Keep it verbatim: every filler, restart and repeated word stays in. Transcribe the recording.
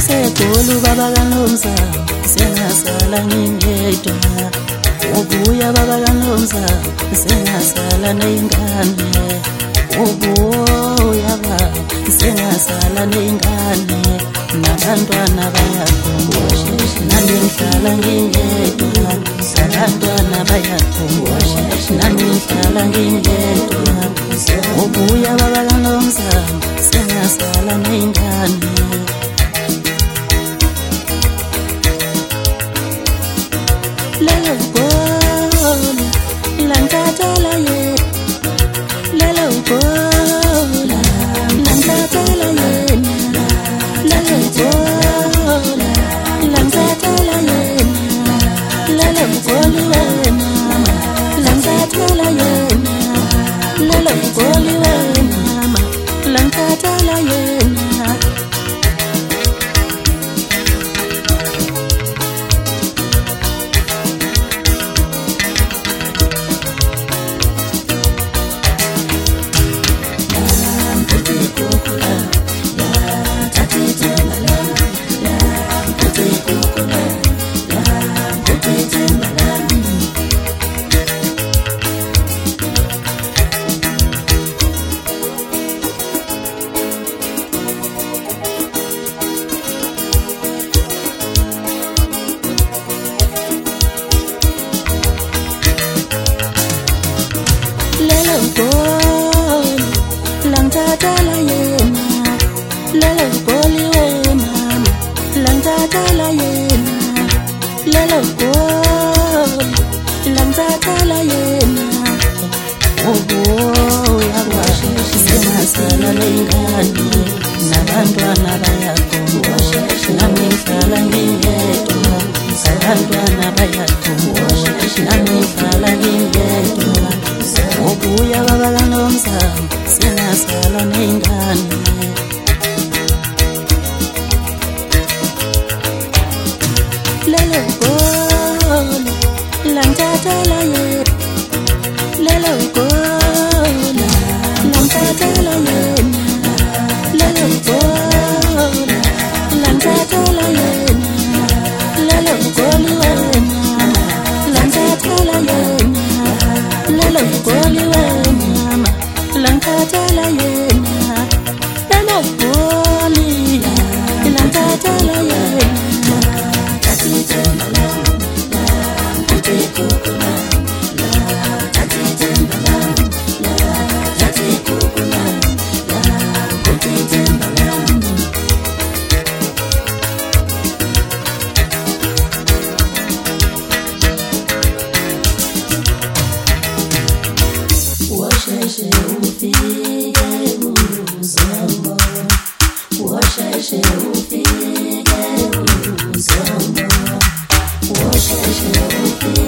segolu baba kaNomsa sengasala ngingedwa ubuya baba kaNomsa sengasala nengane ubuya baba sengasala nengane nabantwana bayakhomba nami ngihlala ngingedwa abantwana bayakhomba nami ngihlala ngingedwa ubuya baba kaNomsa sengasala nengane lelo gola lantatala ye lelo gola lantatala ye lelo gola lantatala ye lelo goli we mama lantatala ye lelo goli we mama lantatala ye lelo goli lantatala yena lelo goli we mama lantatala yena lelo goli lantatala yena ubuya baba sengasala nengane nabantwana bayakhomba nami ngihlala ngingedwa abantwana bayakhomba nami ngihlala ngingedwa ubuya baba kaNomsa sengasala nengane lelo gola lantatala ye lelo gola lantatala ye lelo gola lantatala ye lelo goli we mama lantatala ye lelo goli we mama lantatala ye lelo goli lantatala ye Washeshe ufike uzombo washeshe ufike uzombo washeshe ufike